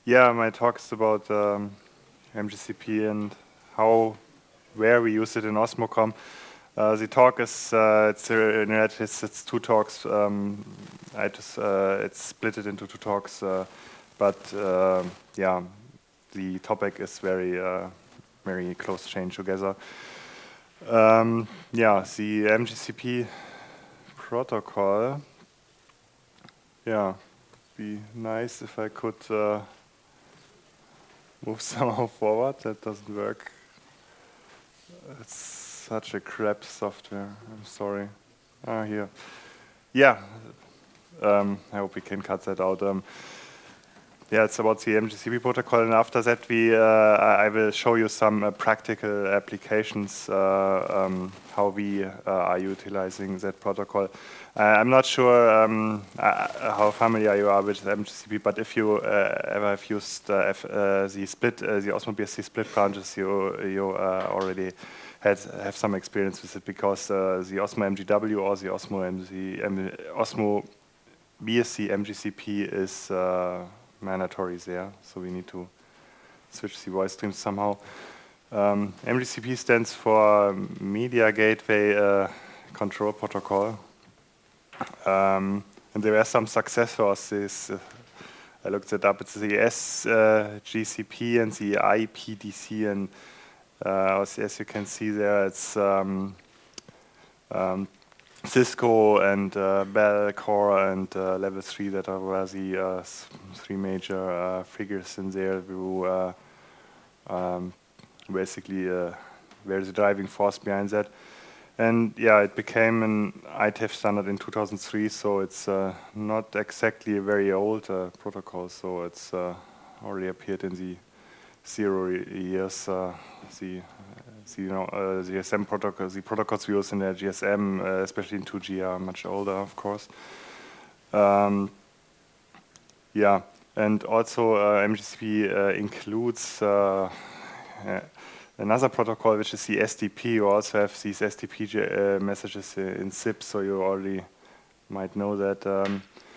Yeah, my talk is about MGCP and where we use it in Osmocom. The talk is it's two talks. It's split it into two talks, but yeah, the topic is very close chain together. Yeah, the MGCP protocol. Yeah, be nice if I could move somehow forward. That doesn't work. It's such a crap software. I'm sorry. Ah, here. Yeah. I hope we can cut that out. Yeah, it's about the MGCP protocol, and after that, I will show you some practical applications how we are utilizing that protocol. I'm not sure how familiar you are with MGCP, but if you ever have used the Osmo BSC split branches, you already have some experience with it, because the Osmo MGW or the Osmo BSC MGCP is mandatory there, so we need to switch the voice streams somehow. MGCP stands for Media Gateway Control Protocol, and there are some successors. I looked it up. It's the SGCP and the IPDC, and as you can see there, it's Cisco and Bell Core and Level 3 that are the three major figures in there who basically were the driving force behind that. And yeah, it became an IETF standard in 2003, so it's not exactly a very old protocol, so it's already appeared in the 0 years. The GSM protocol, the protocols we use in the GSM, especially in 2G, are much older, of course. Yeah, and also MGCP includes another protocol, which is the SDP. You also have these SDP messages in SIP, so you already might know that.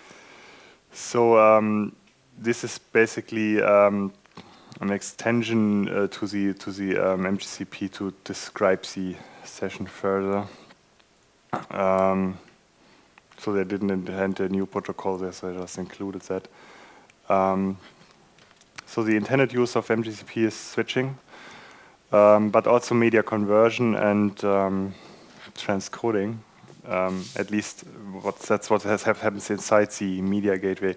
This is basically an extension to the MGCP to describe the session further. So they didn't invent a new protocol there, so I just included that. So the intended use of MGCP is switching, but also media conversion and transcoding. At least that's what happens inside the media gateway.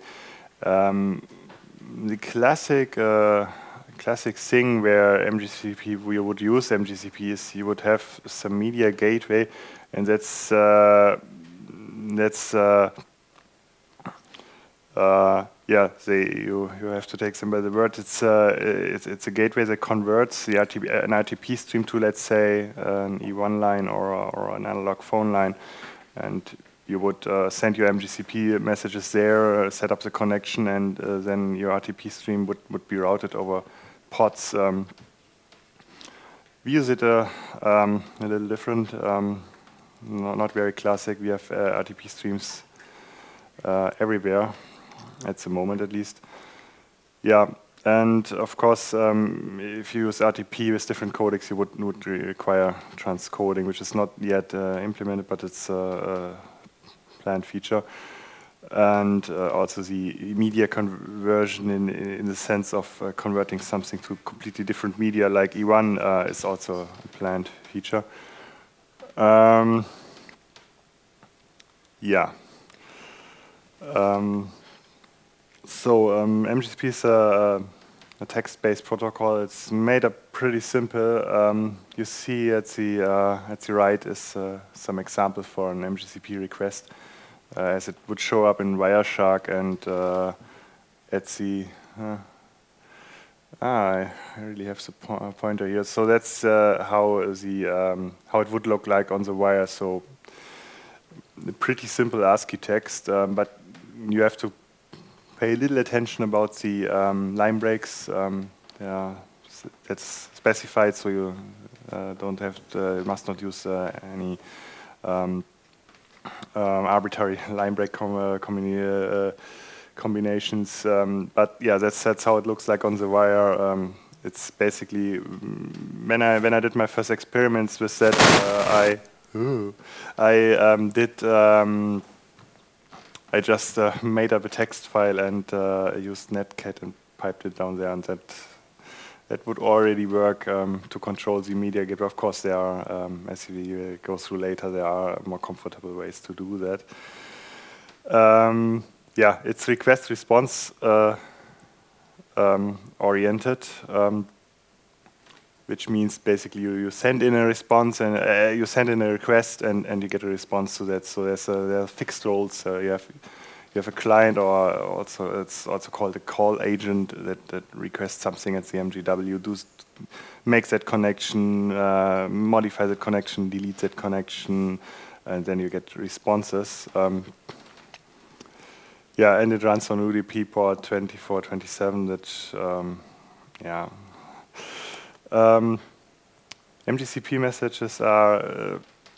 The classic thing where we would use MGCP is you would have some media gateway, and that's yeah, you have to take them by the word. It's a gateway that converts an RTP stream to, let's say, an E1 line or an analog phone line, and you would send your MGCP messages there, set up the connection, and then your RTP stream would be routed over pods. We use it a little different, not very classic. We have RTP streams everywhere, at the moment at least. Yeah, and of course, if you use RTP with different codecs, you would require transcoding, which is not yet implemented, but it's a planned feature. And also the media conversion in the sense of converting something to completely different media, like E1, is also a planned feature. Yeah. MGCP is a text-based protocol. It's made up pretty simple. You see at the right is some example for an MGCP request, as it would show up in Wireshark and at the. I really have the pointer here. So that's how it would look like on the wire. So a pretty simple ASCII text, but you have to pay a little attention about the line breaks. Yeah, that's specified, so you must not use any combinations. But yeah, that's how it looks like on the wire. It's basically when I did my first experiments with that, I just made up a text file and used Netcat and piped it down there, and that would already work to control the media gateway. Of course, there are, as we will go through later, there are more comfortable ways to do that. Yeah, it's request response oriented, which means basically you send in a response and you send in a request and you get a response to that. So there are fixed roles. You have a client, or also it's also called a call agent that requests something at the MGW, makes that connection, modify that connection, delete that connection, and then you get responses. Yeah, and it runs on UDP port 2427. That yeah. MGCP messages are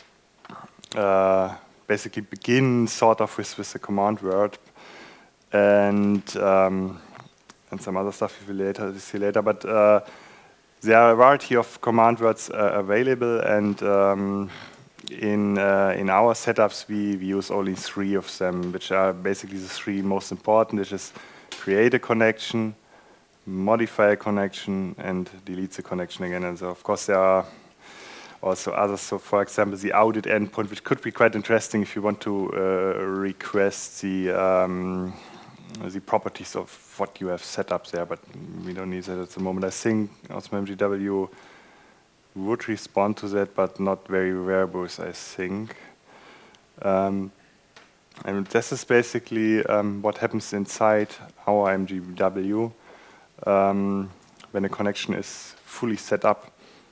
basically begin sort of with the command word, and some other stuff we will see later. But there are a variety of command words available, and in our setups we use only 3 of them, which are basically the 3 most important, which is create a connection, modify a connection, and delete the connection again. And so of course there are also others. So for example, the audit endpoint, which could be quite interesting if you want to request the properties of what you have set up there, but we don't need that at the moment. I think Osmo MGW would respond to that, but not very verbose, I think. And this is basically what happens inside our MGW when a connection is fully set up.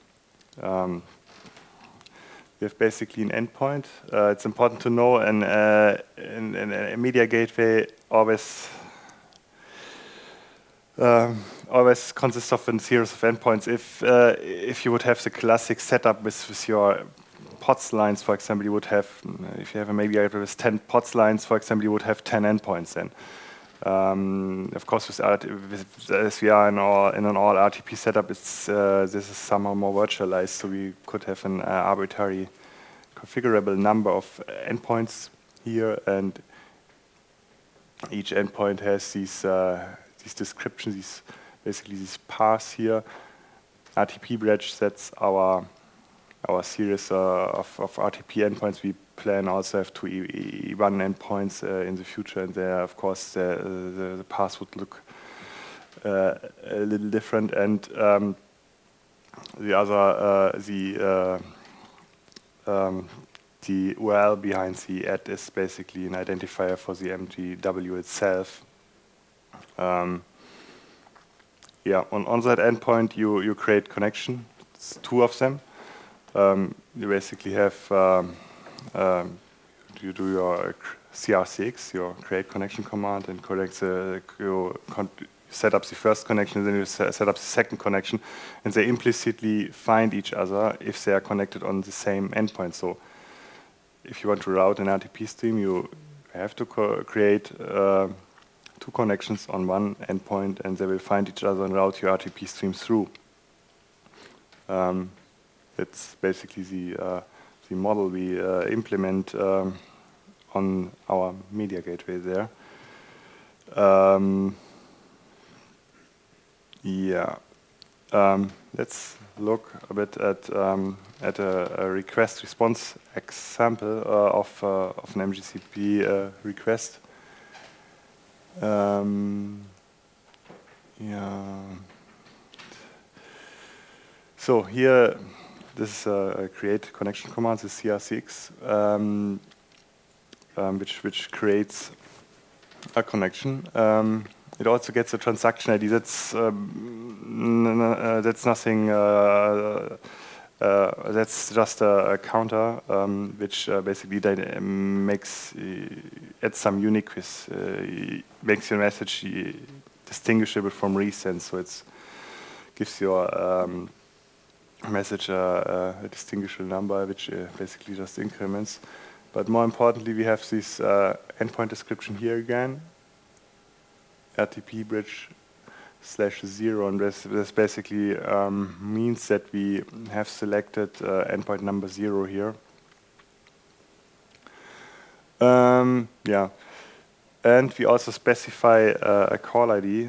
We have basically an endpoint. It's important to know, and a media gateway always consists of a series of endpoints. If you would have the classic setup with your POTS lines, for example, you would have, if you have a media gateway with 10 POTS lines, for example, you would have 10 endpoints then. Of course, as we are in an all RTP setup, this is somehow more virtualized, so we could have an arbitrary configurable number of endpoints here, and each endpoint has these descriptions, basically these paths here. RTP bridge, that's our series of RTP endpoints. We plan also have to run endpoints in the future, and there, of course, the path would look a little different. And the other, the URL behind the ad is basically an identifier for the MGW itself. Yeah, on that endpoint, you create connection. It's 2 of them. You basically have you do your CRCX, your create connection command, and you set up the first connection, and then you set up the second connection, and they implicitly find each other if they are connected on the same endpoint. So if you want to route an RTP stream, you have to create 2 connections on one endpoint, and they will find each other and route your RTP stream through. It's basically the model we implement on our media gateway there. Yeah, let's look a bit at a request response example of an MGCP request. Yeah. So here, this is a create connection command, the CRCX, which creates a connection. It also gets a transaction ID. That's nothing. That's just a counter, which basically adds some uniqueness, makes your message distinguishable from resend. So it gives your message a distinguishable number, which basically just increments. But more importantly, we have this endpoint description here again. RTP bridge /0, and this basically means that we have selected endpoint number 0 here. Yeah, and we also specify a call ID.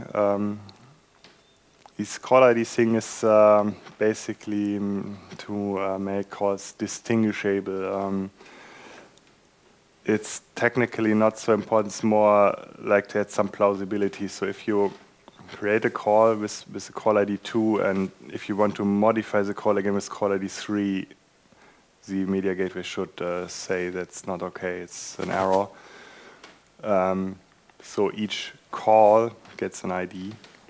This call ID thing is basically to make calls distinguishable. It's technically not so important, it's more like to add some plausibility. So if you create a call with the call ID 2, and if you want to modify the call again with call ID 3, the media gateway should say that's not okay, it's an error. So each call gets an ID.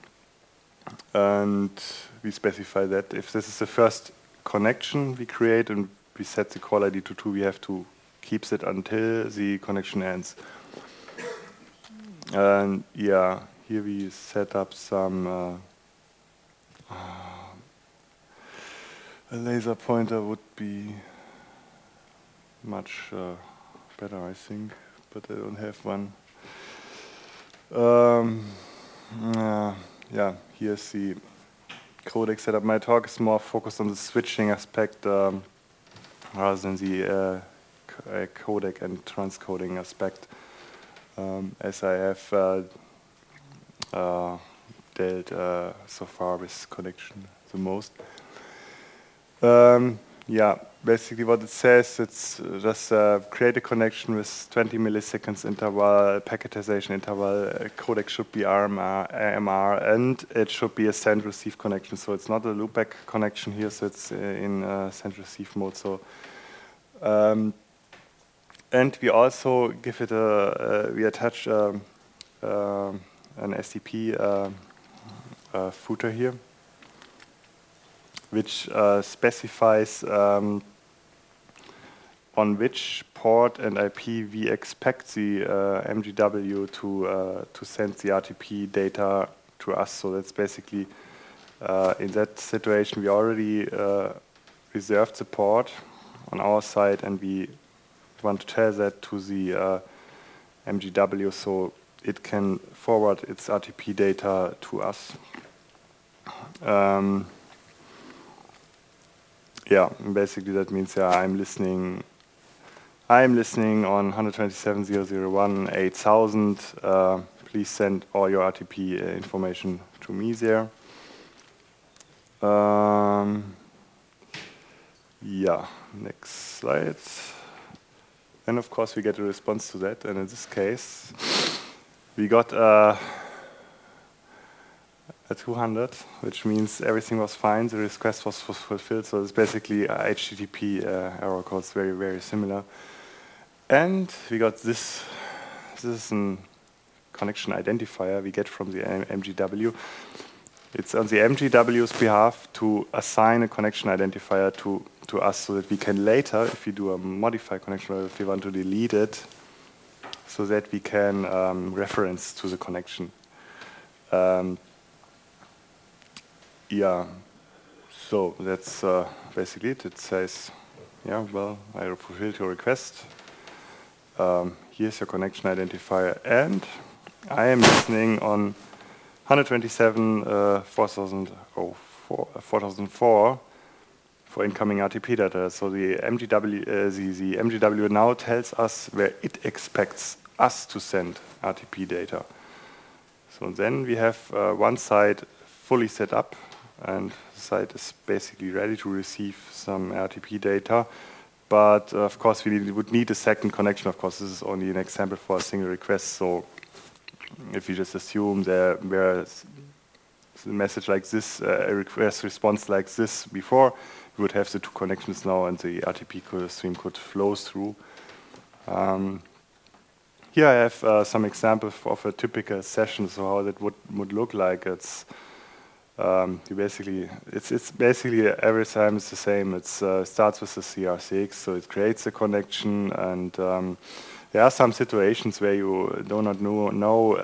And we specify that if this is the first connection we create and we set the call ID to 2, we have to keep it until the connection ends. And yeah, here we set up some a laser pointer would be much better, I think, but I don't have one. Yeah, here's the codec setup. My talk is more focused on the switching aspect rather than the codec and transcoding aspect, as I have dealt so far with connection the most. Yeah, basically what it says, it's just create a connection with 20 milliseconds interval, packetization interval, codec should be AMR, and it should be a send-receive connection. So it's not a loopback connection here, so it's in send-receive mode. So, and we also give it we attach an SDP footer here, which specifies on which port and IP we expect the MGW to send the RTP data to us. So that's basically, in that situation, we already reserved the port on our side, and we want to tell that to the MGW so it can forward its RTP data to us. Yeah, basically that means I'm listening on 127.0.0.1.8000. Please send all your RTP information to me there. Yeah, next slide. And of course we get a response to that, and in this case we got a 200, which means everything was fine, the request was fulfilled, so it's basically a HTTP error code. It's very, very similar. And we got this. This is a connection identifier we get from the MGW. It's on the MGW's behalf to assign a connection identifier to us, so that we can later, if we do a modify connection, or if we want to delete it, so that we can reference to the connection. Yeah, so that's basically it. It says, yeah, well, I fulfilled your request. Here's your connection identifier, and I am listening on 127.4004 for incoming RTP data. So the MGW now tells us where it expects us to send RTP data. So then we have one side fully set up, and the site is basically ready to receive some RTP data. But of course, we would need a second connection. Of course, this is only an example for a single request. So if you just assume there were a message like this, a request response like this before, we would have the two connections now, and the RTP stream could flow through. Here I have some examples of a typical session, so how that would look like. It's it's basically every time it's the same. It starts with the CR6, so it creates a connection, and there are some situations where you do not know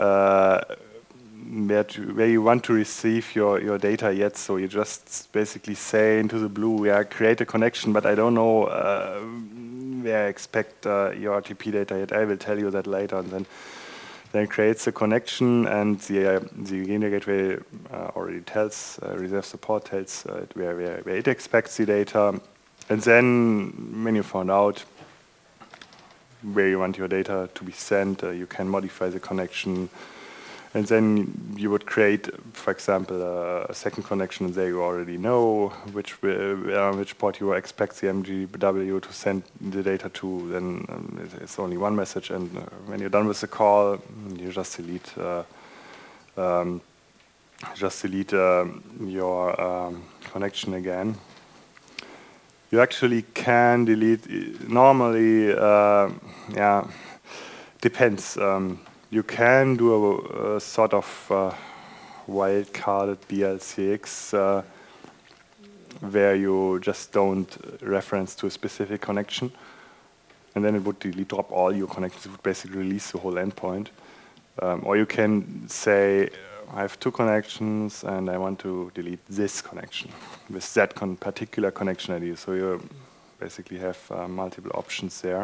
where you want to receive your data yet. So you just basically say into the blue, yeah, create a connection, but I don't know where I expect your RTP data yet. I will tell you that later, and then then creates a connection, and the Xenia gateway already tells, reserve support tells where it expects the data. And then when you found out where you want your data to be sent, you can modify the connection. And then you would create, for example, a second connection, and there you already know which port you expect the MGW to send the data to. Then it's only one message, and when you're done with the call, you just delete your connection again. You actually can delete normally. Yeah, depends. You can do a sort of wildcarded BLCX where you just don't reference to a specific connection, and then it would drop all your connections. It would basically release the whole endpoint. Or you can say, I have two connections and I want to delete this connection with that particular connection ID. So you basically have multiple options there.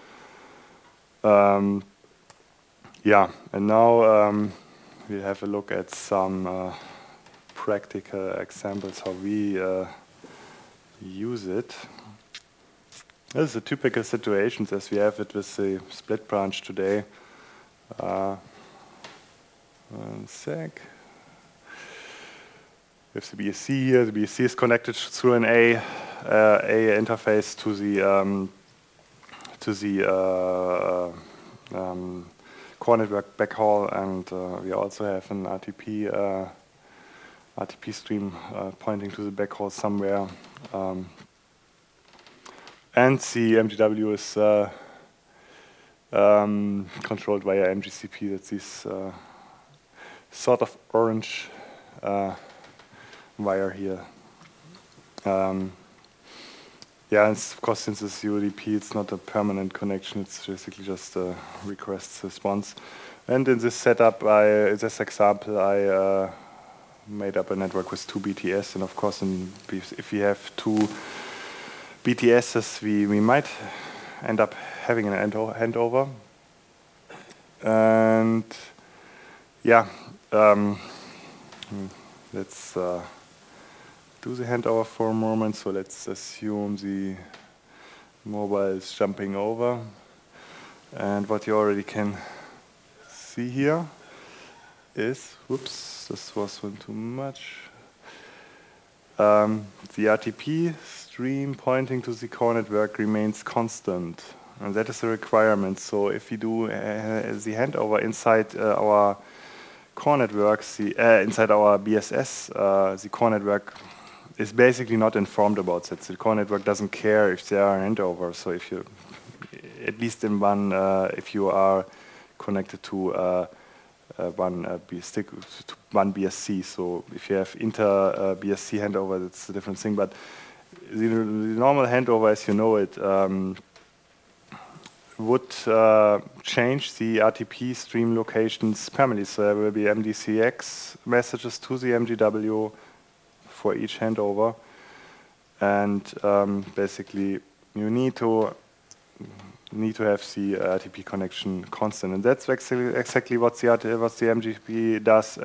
Yeah, and now we'll have a look at some practical examples how we use it. This is a typical situation as we have it with the split branch today. One sec. We have the BSC here. The BSC is connected through an A interface to the core network backhaul, and we also have an RTP stream pointing to the backhaul somewhere. And the MGW is controlled via MGCP. That's this sort of orange wire here. Yeah, and of course, since it's UDP, it's not a permanent connection. It's basically just a request response. And in this setup, in this example, I made up a network with two BTS. And of course, if we have two BTSs, we might end up having an handover. And yeah, let's do the handover for a moment. So let's assume the mobile is jumping over. And what you already can see here is, whoops, this was one too much. The RTP stream pointing to the core network remains constant. And that is a requirement. So if we do the handover inside our core networks, inside our BSS, the core network is basically not informed about that. The core network doesn't care if there are handovers. So if you, at least in one, if you are connected to one BSC. So if you have inter BSC handover, that's a different thing. But the normal handover, as you know it, would change the RTP stream locations permanently. So there will be MDCX messages to the MGW for each handover, and basically you need to have the RTP connection constant, and that's exactly what the MGW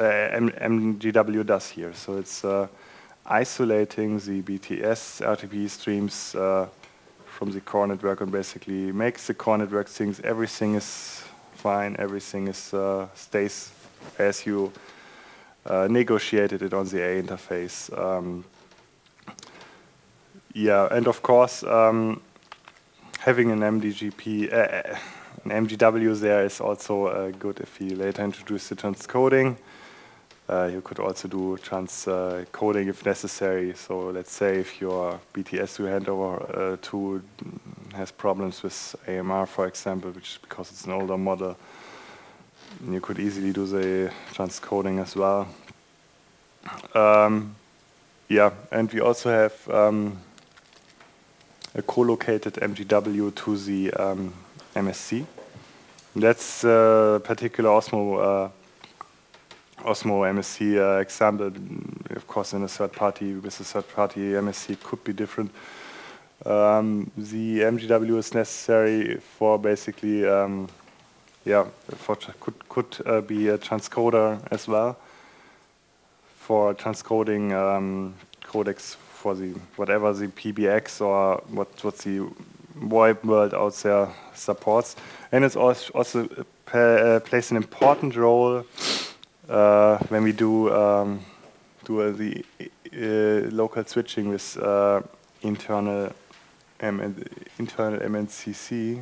does here. So it's isolating the BTS RTP streams from the core network, and basically makes the core network think everything is fine, everything is stays as you negotiated it on the A interface. Yeah, and of course, having an MGW there is also good if you later introduce the transcoding. You could also do transcoding if necessary. So let's say if your BTS you hand over to has problems with AMR, for example, which is because it's an older model, you could easily do the transcoding as well. Yeah, and we also have a co-located MGW to the MSC. That's a particular Osmo MSC example. Of course, in a third party, with a third party MSC, it could be different. The MGW is necessary for basically yeah, could be a transcoder as well for transcoding codecs for the whatever the PBX or what the VoIP world out there supports, and it's also plays an important role when we do the local switching with internal MNCC.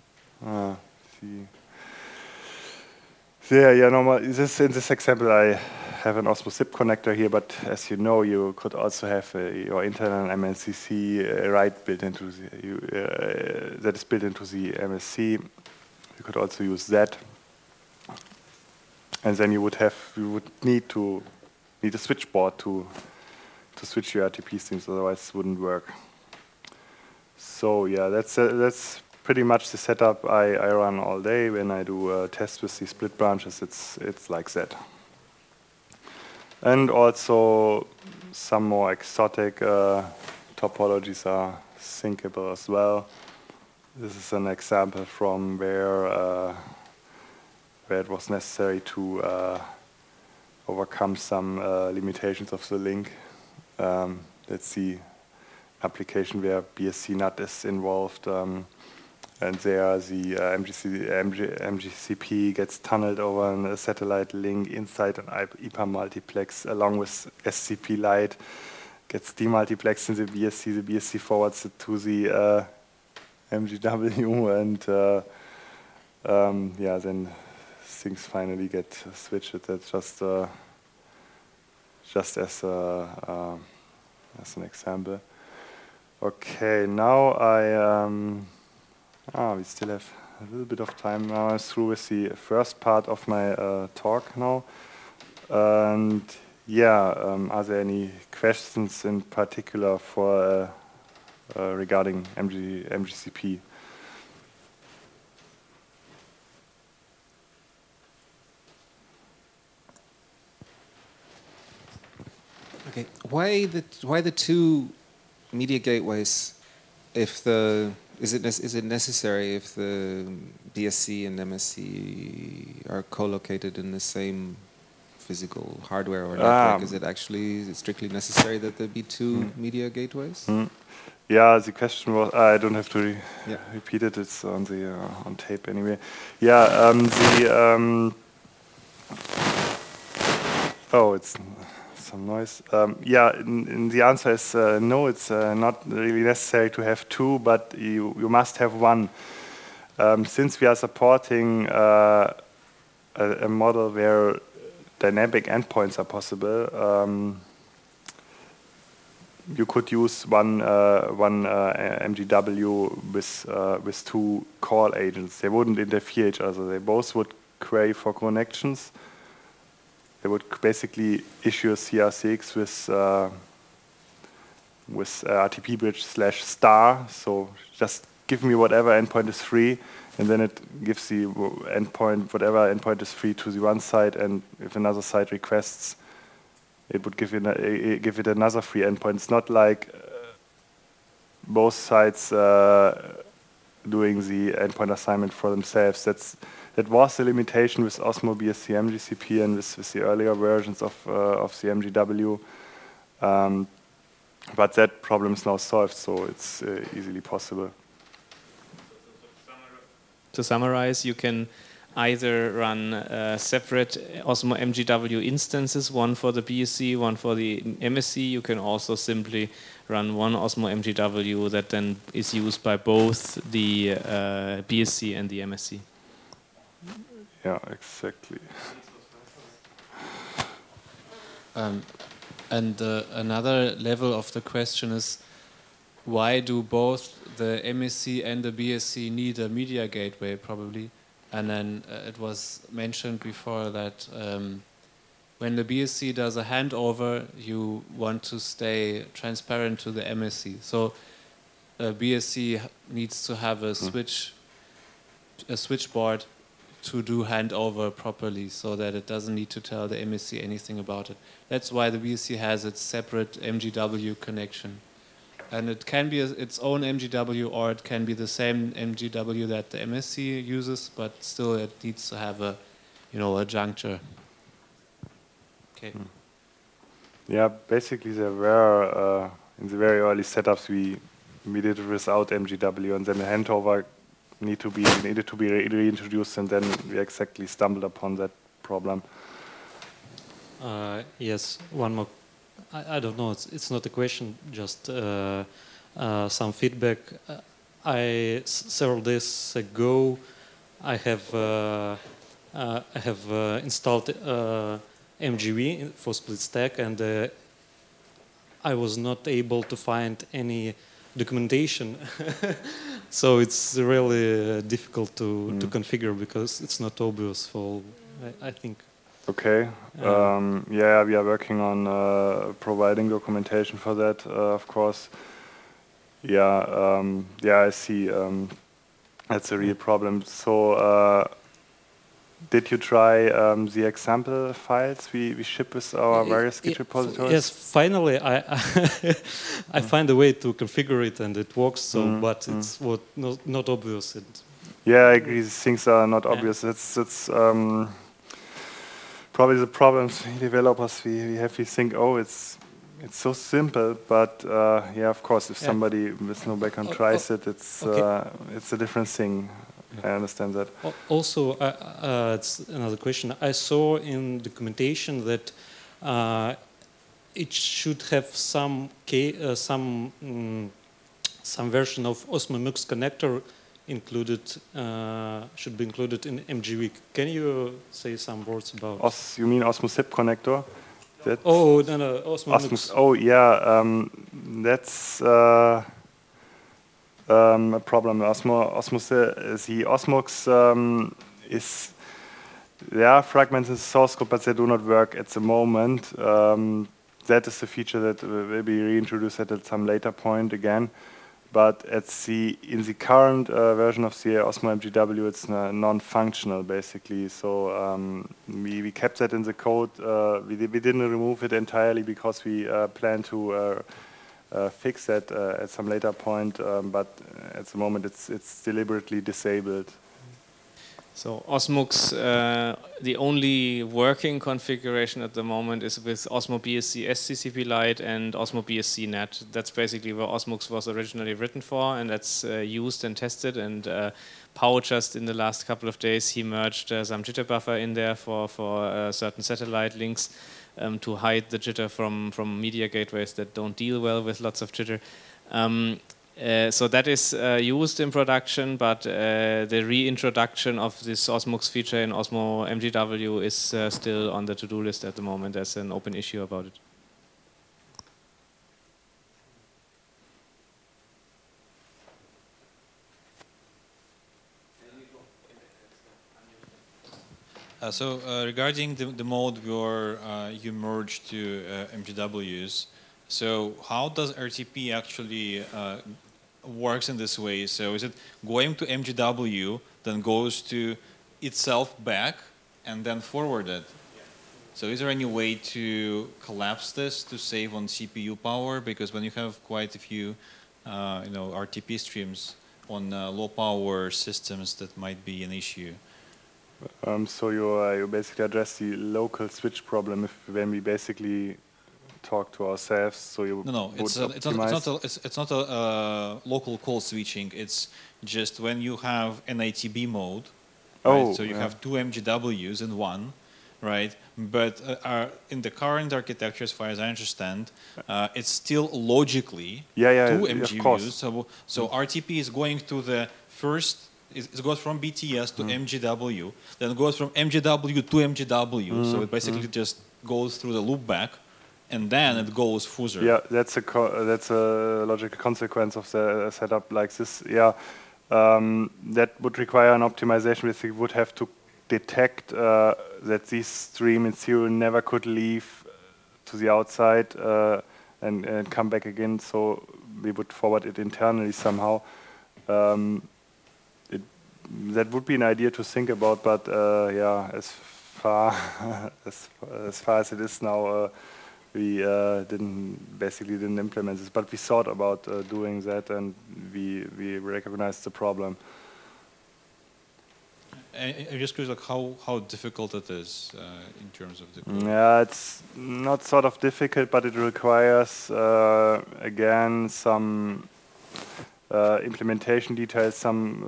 There, yeah, normal. In this example, I have an Osmo SIP connector here, but as you know, you could also have your internal MNCC built into the, that is built into the MSC. You could also use that, and then you would need a switchboard to switch your RTP things, otherwise it wouldn't work. So yeah, that's pretty much the setup I run all day when I do tests with the split branches. It's like that. And also some more exotic topologies are thinkable as well. This is an example from where it was necessary to overcome some limitations of the link. Let's see application where BSC NAT is involved, and there the MGCP gets tunneled over a satellite link inside an IPA multiplex along with SCP Lite, gets demultiplexed in the BSC. The BSC forwards it to the MGW, and yeah, then things finally get switched. That's just as an example. Okay, now we still have a little bit of time. Now I'm through with the first part of my talk now. And yeah, are there any questions in particular for regarding MGCP? Okay, why the two media gateways? Is it necessary if the BSC and MSC are co-located in the same physical hardware or network? Is it actually strictly necessary that there be two media gateways? Yeah, the question was, I don't have to repeat it, it's on the on tape anyway. Yeah, oh, it's some noise. Yeah, the answer is no, it's not really necessary to have two, but you must have one. Since we are supporting a model where dynamic endpoints are possible, you could use one MGW with two call agents. They wouldn't interfere each other. They both would query for connections. They would basically issue a CRCX with RTP bridge /star. So just give me whatever endpoint is free, and then it gives the endpoint, whatever endpoint is free, to the one side, and if another side requests, it would give it another free endpoint. It's not like both sides doing the endpoint assignment for themselves. That was the limitation with Osmo BSC MGCP and with the earlier versions of the MGW. But that problem is now solved, so it's easily possible. To summarize, you can either run separate Osmo MGW instances, one for the BSC, one for the MSC. You can also simply run one Osmo MGW that then is used by both the BSC and the MSC. Yeah, exactly. And another level of the question is, why do both the MSC and the BSC need a media gateway, probably? And then it was mentioned before that when the BSC does a handover, you want to stay transparent to the MSC. So BSC needs to have a switchboard to do handover properly, so that it doesn't need to tell the MSC anything about it. That's why the BSC has its separate MGW connection. And it can be its own MGW, or it can be the same MGW that the MSC uses, but still it needs to have a, a juncture. Okay. Yeah, basically there were in the very early setups we did it without MGW, and then the handover needed to be reintroduced, and then we exactly stumbled upon that problem. Yes, one more. I don't know. It's not a question. Just some feedback. Several days ago, I have installed MGV for split stack, and I was not able to find any documentation. So it's really difficult to configure because it's not obvious for. I think. Okay. Yeah, we are working on providing documentation for that, of course. Yeah, I see. That's a real problem. So, did you try the example files we ship with our various Git repositories? Yes, finally I find a way to configure it and it works. So, but it's not obvious. Yeah, I agree. These things are not obvious. It's probably the problems developers we have. We think, oh, it's so simple, but yeah, of course, if somebody with no background tries it, it's a different thing. I understand that. Also, it's another question. I saw in documentation that it should have some version of Osmo Mux connector included, should be included in MGV. Can you say some words about? You mean Osmo SIP connector? No, Osmo Mux. Oh yeah, that's a problem. The Osmux is there are fragments in the source code, but they do not work at the moment. That is the feature that will be reintroduced at some later point again. But in the current version of the Osmo MGW, it's non-functional basically. So we kept that in the code. We didn't remove it entirely because we plan to fix that at some later point. But at the moment, it's deliberately disabled. So Osmux, the only working configuration at the moment is with Osmo BSC SCCP Lite and Osmo BSC Net. That's basically where Osmux was originally written for, and that's used and tested. And Pau just in the last couple of days, he merged some jitter buffer in there for certain satellite links to hide the jitter from media gateways that don't deal well with lots of jitter. So that is used in production, but the reintroduction of this Osmux feature in Osmo MGW is still on the to-do list at the moment. There's an open issue about it. Regarding the mode where you merge to MGWs, so how does RTP actually works in this way? So is it going to MGW, then goes to itself back, and then forwarded? Yeah. So is there any way to collapse this to save on CPU power? Because when you have quite a few, RTP streams on low power systems, that might be an issue. So you basically address the local switch problem when we basically talk to ourselves. So you it's not a local call switching. It's just when you have an ITB mode. Right? So you have two MGWs in one, right? But in the current architecture, as far as I understand, it's still logically two MGWs. So RTP is going to the first. It goes from BTS to MGW, then it goes from MGW to MGW. So it basically just goes through the loopback, and then it goes further. Yeah, that's a logical consequence of the setup like this. Yeah, that would require an optimization. We would have to detect that this stream in theory never could leave to the outside and come back again. So we would forward it internally somehow. That would be an idea to think about, but yeah, as far as it is now, we didn't implement this, but we thought about doing that, and we recognized the problem. I'm just curious, like how difficult it is in terms of the code. Yeah, it's not sort of difficult, but it requires again some implementation details, some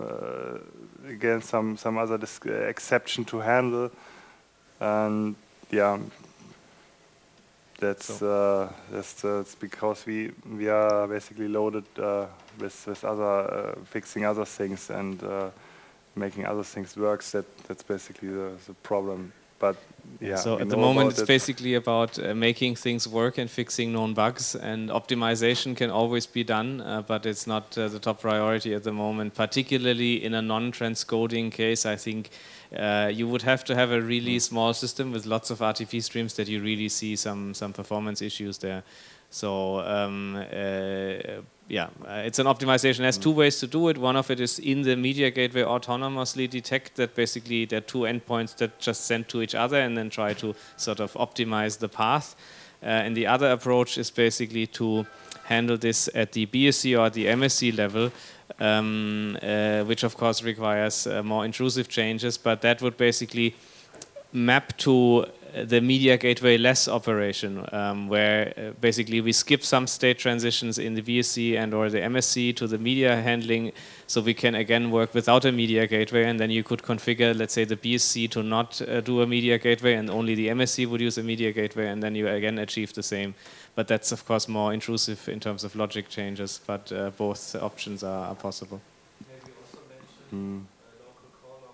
other exception to handle, and yeah, that's because we are basically loaded with other fixing other things and making other things work. That's basically the problem. But yeah. So at the moment, it's basically about making things work and fixing known bugs. And optimization can always be done, but it's not the top priority at the moment. Particularly in a non-transcoding case, I think you would have to have a really small system with lots of RTP streams that you really see some performance issues there. So yeah, it's an optimization. It has two ways to do it. One of it is in the media gateway autonomously detect that basically there are two endpoints that just send to each other and then try to sort of optimize the path. And the other approach is basically to handle this at the BSC or the MSC level, which of course requires more intrusive changes, but that would basically map to the media gateway less operation, where basically we skip some state transitions in the VSC and or the MSC to the media handling, so we can again work without a media gateway, and then you could configure, let's say, the BSC to not do a media gateway, and only the MSC would use a media gateway, and then you again achieve the same. But that's of course more intrusive in terms of logic changes, but both options are possible. Maybe also mention local call.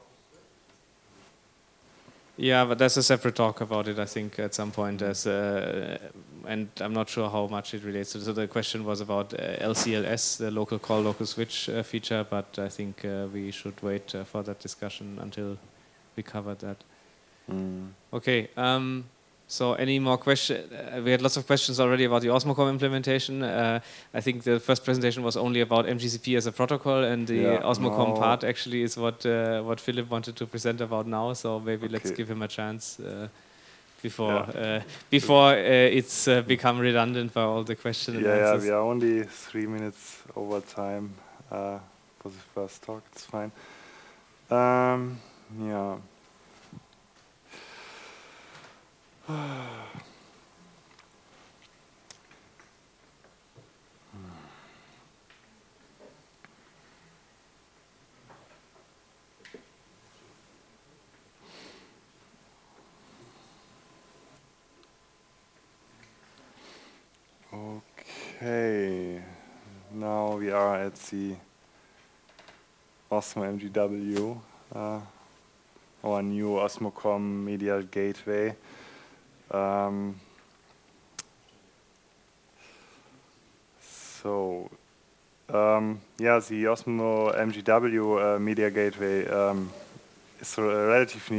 Yeah, but there's a separate talk about it, I think, at some point. And I'm not sure how much it relates to. So the question was about LCLS, the local call, local switch feature, but I think we should wait for that discussion until we cover that. Okay. So any more questions? We had lots of questions already about the Osmocom implementation. I think the first presentation was only about MGCP as a protocol, and the Osmocom part actually is what Philip wanted to present about now. So maybe let's give him a chance before it's become redundant by all the questions and answers. Yeah, we are only 3 minutes over time for the first talk. It's fine. Yeah. Okay, now we are at the Osmo MGW, our new Osmocom Media Gateway. Yeah, the Osmo MGW Media Gateway is a relatively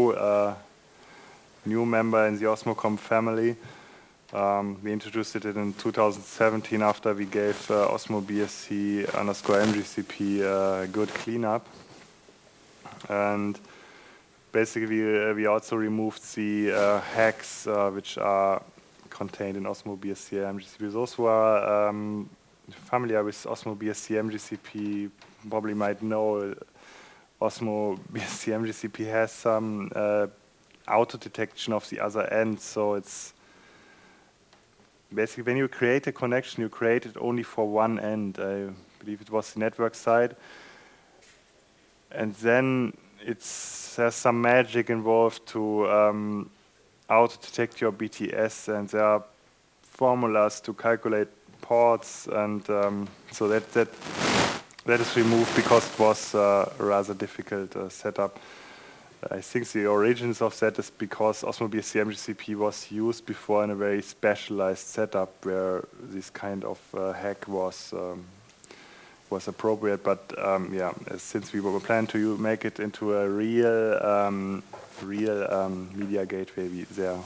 new member in the Osmocom family. We introduced it in 2017 after we gave Osmo BSC _ MGCP a good cleanup. And basically, we also removed the hacks which are contained in Osmo BSC MGCP. Those who are familiar with Osmo BSC MGCP probably might know Osmo BSC MGCP has some auto detection of the other end. So it's basically when you create a connection, you create it only for one end. I believe it was the network side, and then there's some magic involved to auto-detect your BTS, and there are formulas to calculate ports, and so that is removed because it was a rather difficult setup. I think the origins of that is because Osmo BSC MGCP was used before in a very specialized setup where this kind of hack was appropriate, but yeah, since we were planning to make it into a real media gateway, there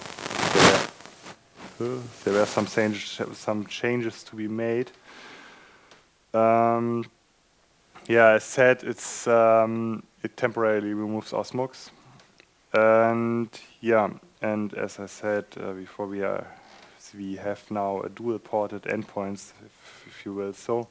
were some changes to be made. Yeah, as said, it temporarily removes Osmox, and yeah, and as I said before, we are we have now a dual-ported endpoints, if you will. So,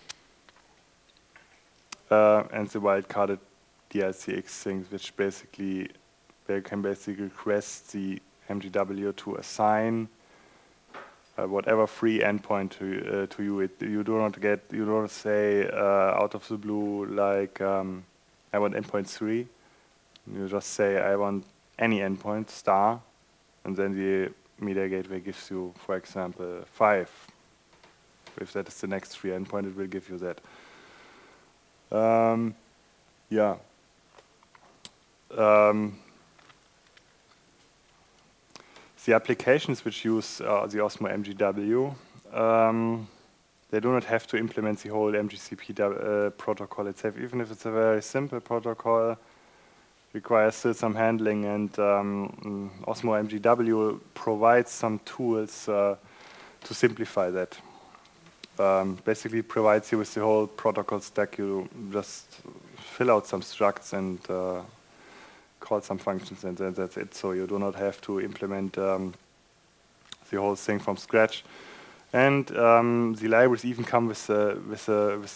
and the wildcarded DLCX things, which basically they can basically request the MGW to assign whatever free endpoint to you. You don't say out of the blue like I want endpoint 3. You just say I want any endpoint star, and then the media gateway gives you, for example, 5. If that is the next free endpoint, it will give you that. Yeah. The applications which use the Osmo MGW, they do not have to implement the whole MGCP protocol itself, even if it's a very simple protocol. Requires still some handling, and Osmo MGW provides some tools to simplify that. Basically provides you with the whole protocol stack. You just fill out some structs and call some functions, and then that's it. So you do not have to implement the whole thing from scratch. And the libraries even come with its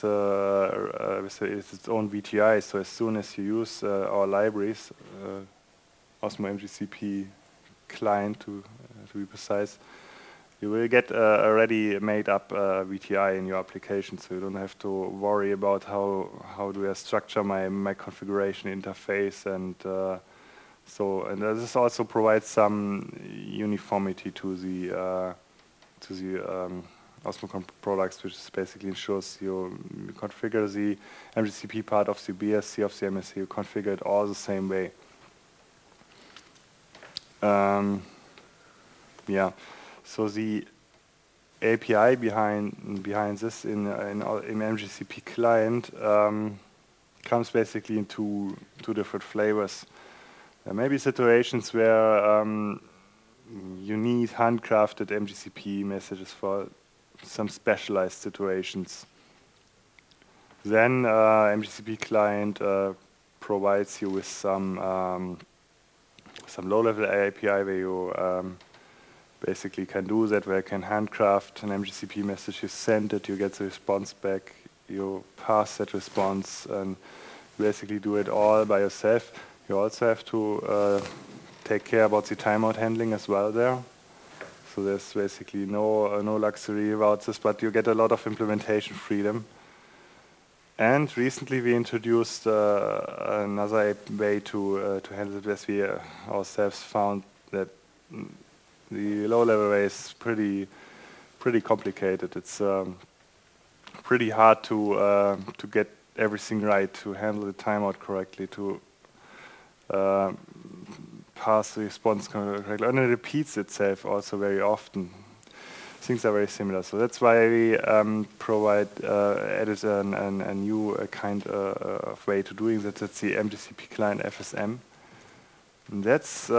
own VTI. So as soon as you use our libraries, Osmo MGCP client to be precise, you will get a ready made up VTI in your application. So you don't have to worry about how do I structure my configuration interface, and and this also provides some uniformity to the Osmo products, which basically ensures you configure the MGCP part of the BSC of the MSC, you configure it all the same way. Yeah, so the API behind this in MGCP client comes basically in two different flavors. There may be situations where you need handcrafted MGCP messages for some specialized situations. Then MGCP client provides you with some low-level API where you basically can do that, where you can handcraft an MGCP message. You send it, you get the response back, you pass that response, and basically do it all by yourself. You also have to take care about the timeout handling as well there. So there's basically no luxury about this, but you get a lot of implementation freedom. And recently we introduced another way to handle it, as we ourselves found that the low-level way is pretty complicated. It's pretty hard to get everything right, to handle the timeout correctly, to pass the response correctly, and it repeats itself also very often. Things are very similar, so that's why we added a new kind of way to doing that. That's the MGCP client FSM. And that's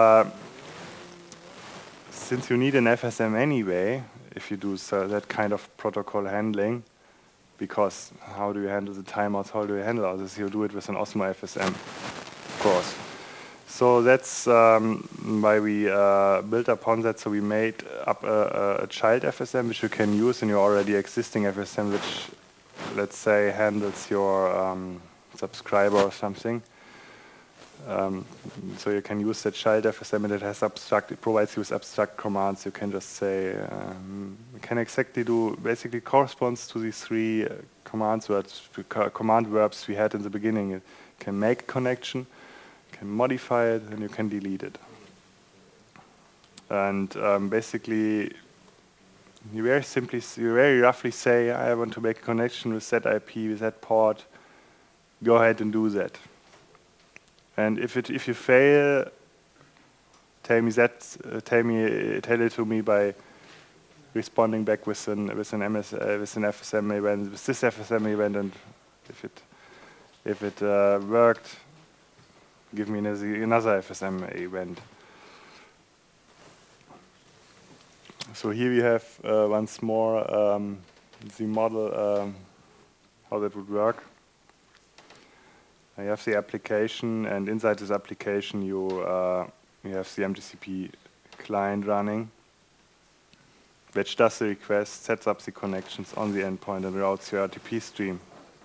since you need an FSM anyway, if you do that kind of protocol handling, because how do you handle the timeouts? How do you handle all this? You do it with an Osmo FSM, of course. So that's why we built upon that. So we made up a child FSM, which you can use in your already existing FSM, which, let's say, handles your subscriber or something. So you can use that child FSM, and it has it provides you with abstract commands. You can just say, you can exactly do, basically corresponds to these 3 command verbs we had in the beginning. You can make a connection, can modify it, and you can delete it. And basically, you very roughly say, I want to make a connection with that IP, with that port. Go ahead and do that. And if you fail, tell it to me by responding back with an FSM event, with this FSM event, and if it worked, give me another FSM event. So here we have once more the model, how that would work. You have the application, and inside this application you have the MGCP client running. which does the request, sets up the connections on the endpoint, and routes your RTP stream.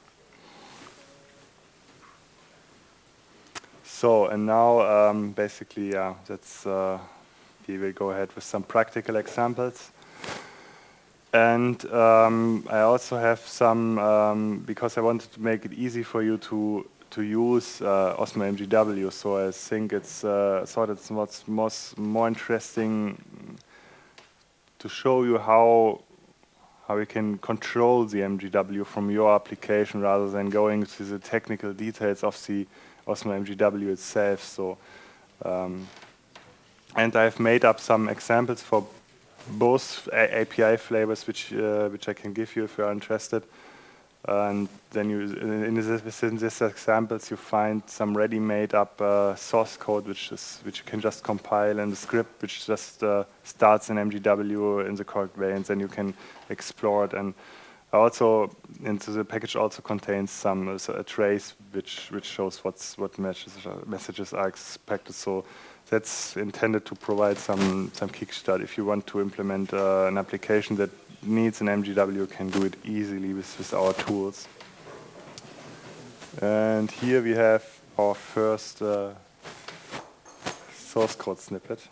So, and now basically, yeah, that's we will go ahead with some practical examples. And I also have some, because I wanted to make it easy for you to use Osmo MGW, so I think it's thought it's what's more interesting to show you how you can control the MGW from your application rather than going to the technical details of the Osmo MGW itself. So, and I've made up some examples for both API flavors, which I can give you if you are interested. And then within these examples, you find some ready-made up source code, which you can just compile, and the script which just starts in MGW in the correct way, and then you can explore it. And also, into the package also contains some a trace which shows what messages are expected. So that's intended to provide some kickstart. If you want to implement an application that needs an MGW, you can do it easily with our tools. And here we have our first source code snippet.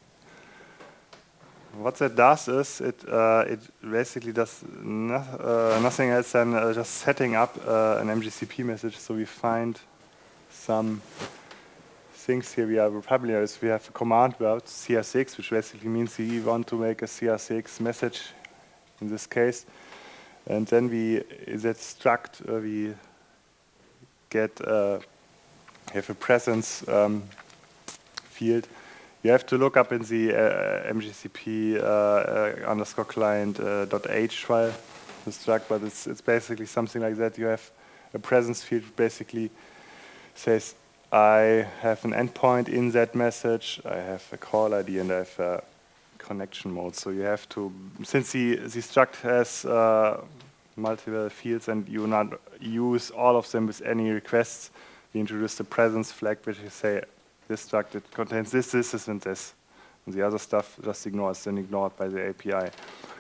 What that does is it basically does nothing else than just setting up an MGCP message. So we find some things here we are familiar with. We have a command word CR6, which basically means we want to make a CR6 message in this case, and then we that struct we get have a presence field. You have to look up in the MGCP underscore client .h file the struct, but it's basically something like that. You have a presence field basically says I have an endpoint in that message, I have a call ID, and I have a connection mode. So you have to, since the struct has multiple fields and you not use all of them with any requests, we introduce the presence flag, which you say this struct it contains this, and this, and the other stuff just ignores, then ignored by the API.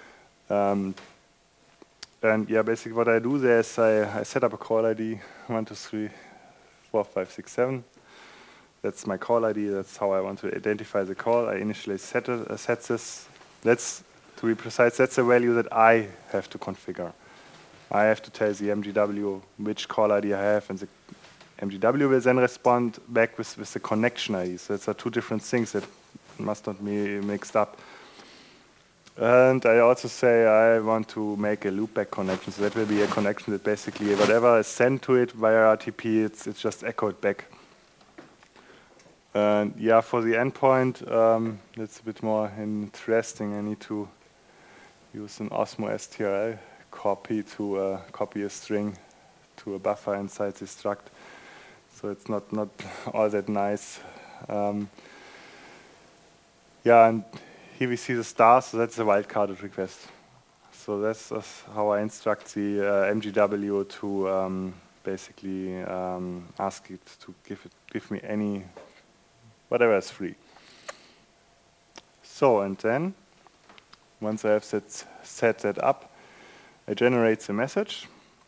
And yeah, basically what I do there is I set up a call ID 1, 2, 3, 4, 5, 6, 7. That's my call ID. That's how I want to identify the call. I initially set this. That's, to be precise, that's a value that I have to configure. I have to tell the MGW which call ID I have, and the MGW will then respond back with the connection ID. So it's two different things that must not be mixed up. And I also say I want to make a loopback connection. So that will be a connection that basically whatever is sent to it via RTP, it's just echoed back. And yeah, for the endpoint, it's a bit more interesting. I need to use an Osmo STRL copy to copy a string to a buffer inside the struct. So it's not all that nice. Yeah, and here we see the star, so that's a wildcarded request. So that's how I instruct the MGW to basically ask it to give me any, whatever is free. So, and then, once I have set that up, it generates a message.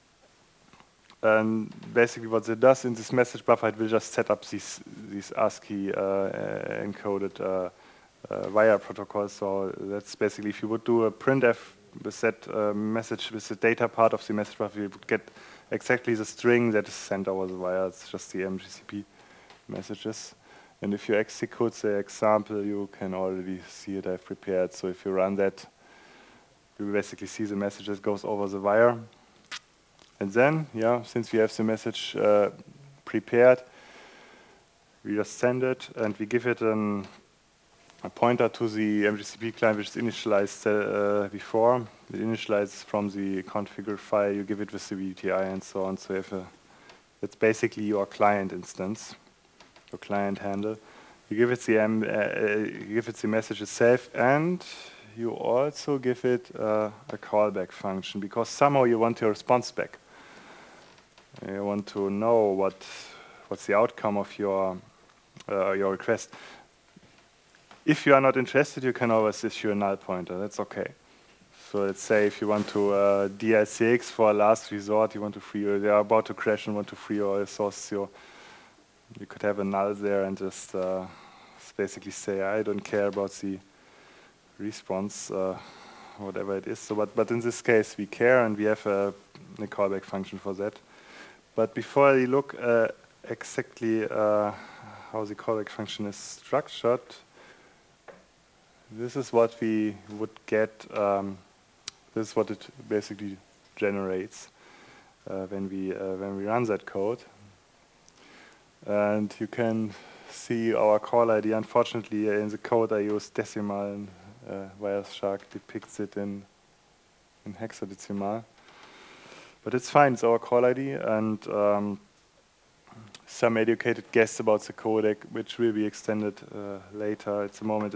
And basically what it does in this message buffer, it will just set up these ASCII encoded wire protocols. So that's basically, if you would do a printf with that message, with the data part of the message buffer, you would get exactly the string that is sent over the wire. It's just the MGCP messages. And if you execute the example, you can already see it I've prepared. So if you run that, you basically see the message that goes over the wire. And then, yeah, since we have the message prepared, we just send it and we give it a pointer to the MGCP client, which is initialized before. It initializes from the configure file, you give it with the VTI and so on. So you have it's basically your client instance, your client handle. You give it the message itself, and you also give it a callback function, because somehow you want your response back. You want to know what's the outcome of your request. If you are not interested, you can always issue a null pointer. That's okay. So let's say if you want to DLCX for a last resort, you want to free, or they are about to crash and want to free your resources, you could have a null there and just basically say, I don't care about the response, whatever it is. So, but in this case, we care, and we have a callback function for that. But before I look exactly how the callback function is structured, this is what we would get. This is what it basically generates when we run that code. And you can see our call ID. Unfortunately, in the code I use decimal, and Wireshark depicts it in hexadecimal. But it's fine, it's our call ID, and some educated guess about the codec, which will be extended later. At the moment,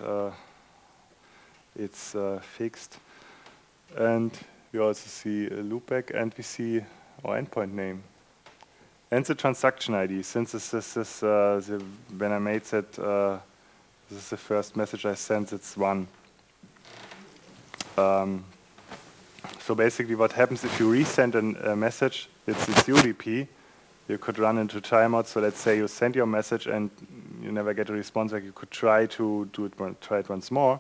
it's fixed. And we also see a loopback, and we see our endpoint name. And the transaction ID, since this is when I made that, this is the first message I sent, it's 1. So basically what happens if you resend a message, it's UDP, you could run into timeout. So let's say you send your message and you never get a response, like you could try to try it once more.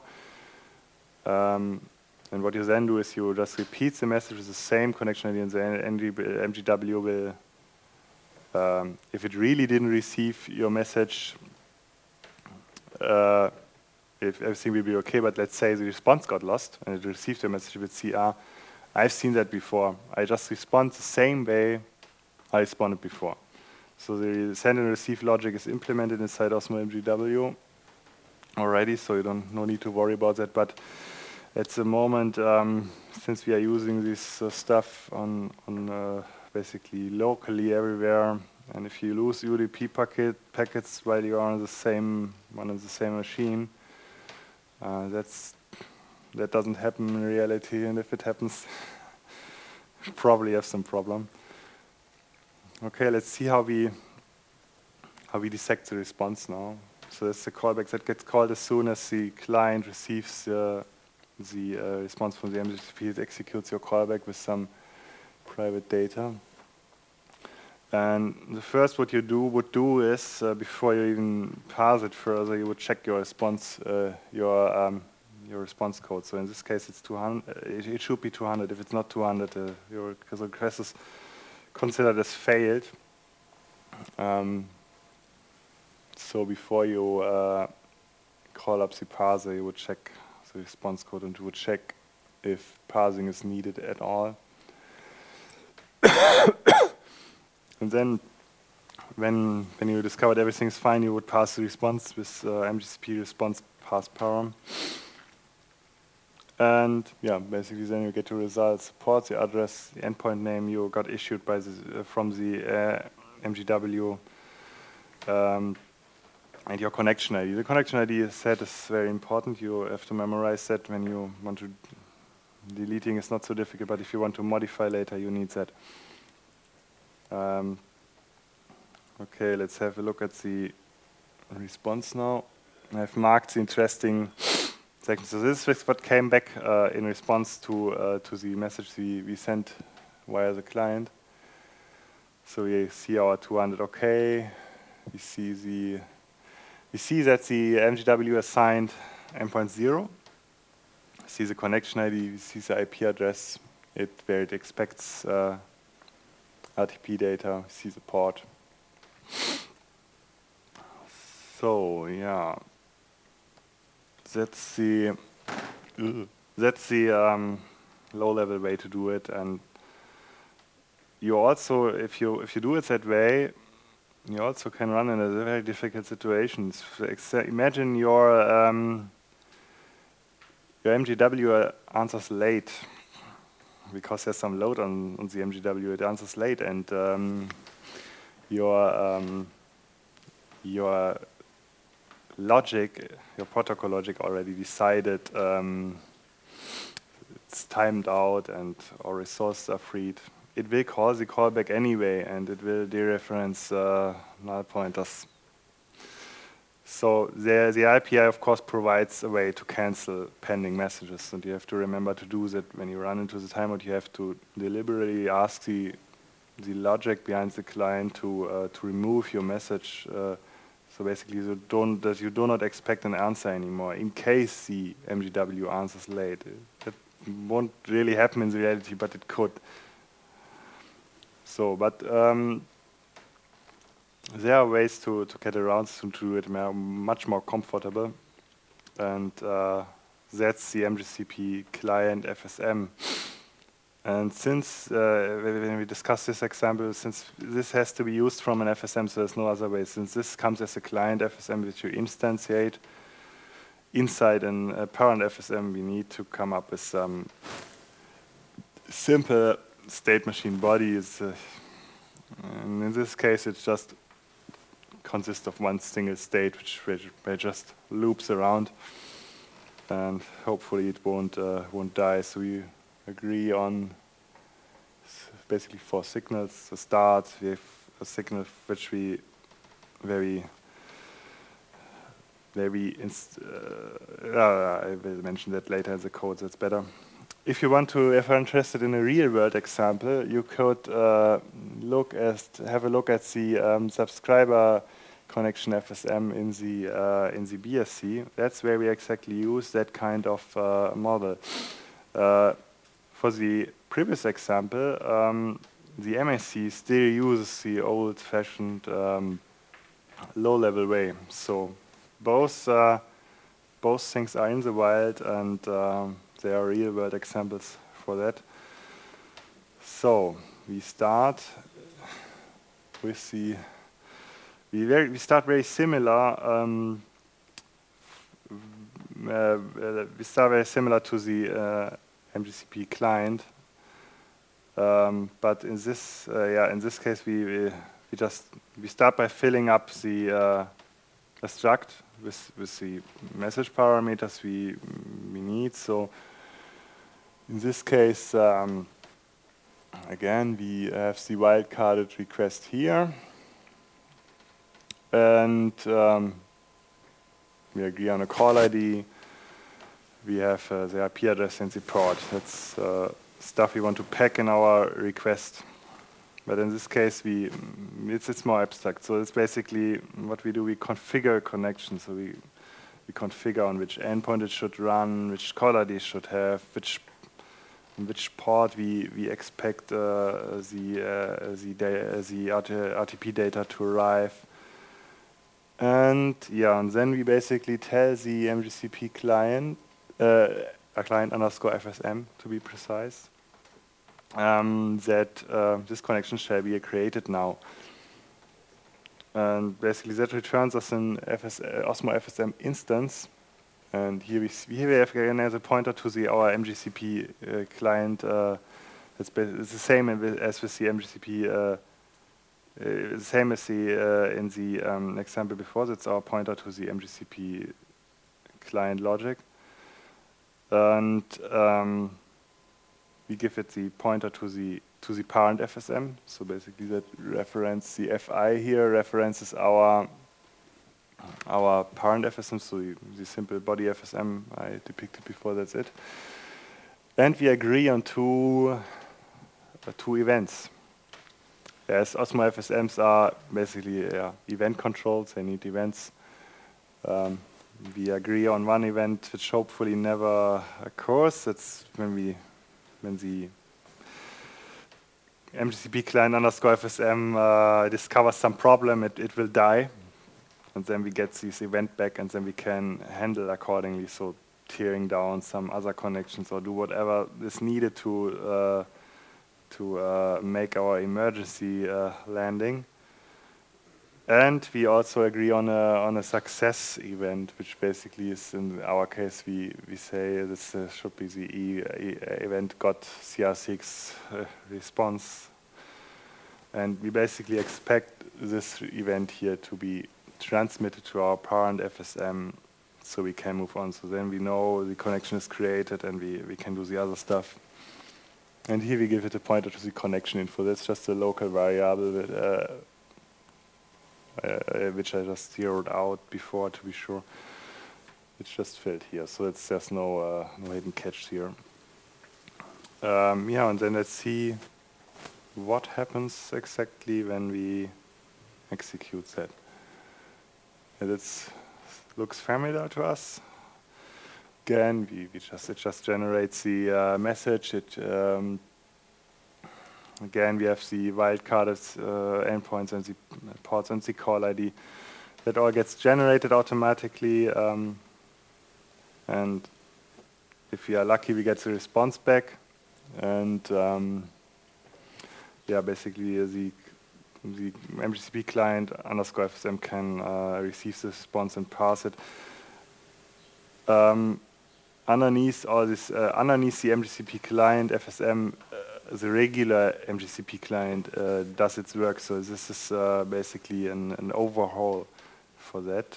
And what you then do is you just repeat the message with the same connection ID, and the MGW will, if it really didn't receive your message, if everything will be okay, but let's say the response got lost and it received your message with CR, I've seen that before. I just respond the same way I responded before. So the send and receive logic is implemented inside Osmo MGW already, so you no need to worry about that. But at the moment, since we are using this stuff on basically locally everywhere, and if you lose UDP packets while you are on the same machine, that doesn't happen in reality, and if it happens, probably have some problem. Okay, let's see how we dissect the response now. So that's the callback that gets called as soon as the client receives the response from the MGP. It executes your callback with some private data. And the first what you would do is, before you even parse it further, you would check your response, your response code. So in this case, it's 200. It should be 200. If it's not 200, your request is considered as failed. So before you call up the parser, you would check the response code, and you would check if parsing is needed at all. And then, when you discovered everything's fine, you would pass the response with MGCP response pass param. And yeah, basically then you get your results, support, the address, the endpoint name you got issued by from the MGW, and your connection ID. The connection ID set is very important. You have to memorize that when you want to. Deleting is not so difficult, but if you want to modify later, you need that. Okay, let's have a look at the response now. I've marked the interesting sections. So this is what came back in response to the message we sent via the client. So we see our 200 okay. We see that the MGW assigned endpoint 0. See the connection ID. We see the IP address. Where it expects RTP data. We see the port. So yeah, that's the low-level way to do it. And you also, if you do it that way, you also can run in a very difficult situations. Imagine your MGW answers late because there's some load on the MGW. It answers late, and your logic, your protocol logic already decided it's timed out and our resources are freed. It will call the callback anyway, and it will dereference null pointers. So the API, of course, provides a way to cancel pending messages, and you have to remember to do that when you run into the timeout. You have to deliberately ask the logic behind the client to remove your message. So basically, you do not expect an answer anymore in case the MGW answers late. That won't really happen in reality, but it could. So, but there are ways to get around to do it much more comfortable, and that's the MGCP client FSM. And since when we discuss this example, since this has to be used from an FSM, so there's no other way. Since this comes as a client FSM which you instantiate inside a parent FSM, we need to come up with some simple state machine bodies. And in this case, it just consists of one single state which just loops around, and hopefully it won't die. So we agree on basically 4 signals. To start, we have a signal which I will mention that later in the code. That's better. If you're interested in a real-world example, you could have a look at the subscriber connection FSM in the BSC. That's where we exactly use that kind of model. For the previous example, the MAC still uses the old-fashioned low-level way. So both things are in the wild, and there are real-world examples for that. So we start with we start very similar. We start very similar to the MGCP client, but in this case we start by filling up the struct with the message parameters we need. So in this case, again, we have the wildcarded request here, and we agree on a call ID. We have the IP address and the port. That's stuff we want to pack in our request. But in this case, it's more abstract. So it's basically what we do. We configure a connection. So we configure on which endpoint it should run, which call ID it should have, which port we expect the RTP data to arrive. And then we basically tell the MGCP client, a client underscore FSM to be precise, that this connection shall be created now. And basically that returns us an Osmo FSM instance. And here we have again as a pointer to our MGCP client. It's the same as with the MGCP. The same as in the example before. That's our pointer to the MGCP client logic. And we give it the pointer to the parent FSM. So basically that reference, the FI here references our parent FSM, so the simple body FSM I depicted before, that's it. And we agree on two events. As Osmo FSMs are basically event controls, they need events. We agree on one event which hopefully never occurs. That's when the MGCP client underscore FSM discovers some problem, it will die. And then we get this event back, and then we can handle accordingly. So tearing down some other connections or do whatever is needed to make our emergency landing. And we also agree on a success event, which basically is, in our case, we say this should be the event got CR6 response. And we basically expect this event here to be transmitted to our parent FSM so we can move on. So then we know the connection is created and we can do the other stuff. And here we give it a pointer to the connection info. That's just a local variable which I just zeroed out before to be sure. It's just filled here, so there's no hidden cache here. Yeah, and then let's see what happens exactly when we execute that. It looks familiar to us. Again, it just generates the message. Again, we have the wildcarded endpoints and the ports and the call ID. That all gets generated automatically. And if we are lucky, we get the response back. And yeah, basically the MGCP client _ FSM can receive the response and parse it. Underneath all this, underneath the MGCP client, FSM, the regular MGCP client does its work. So this is basically an overhaul for that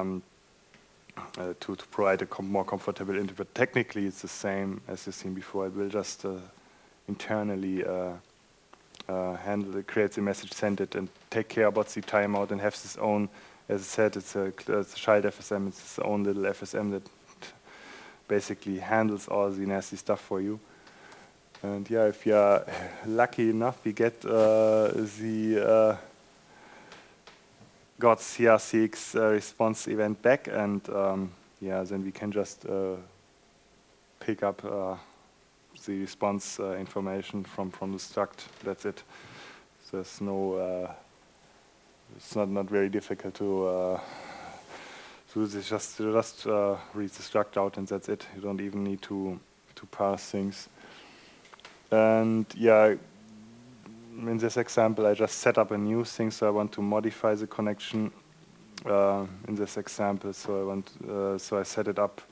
to provide a more comfortable interface. But technically, it's the same as you've seen before. It will just internally handle it, create the message, send it, and take care about the timeout, and have its own. As I said, it's a child FSM. It's its own little FSM that basically handles all the nasty stuff for you. And yeah, if you are lucky enough, we get the got CRCX response event back, and yeah, then we can just pick up the response information from the struct. That's it. So there's no. It's not very difficult to do this. Just read the struct out, and that's it. You don't even need to parse things. And yeah, in this example, I just set up a new thing, so I want to modify the connection in this example. So I set it up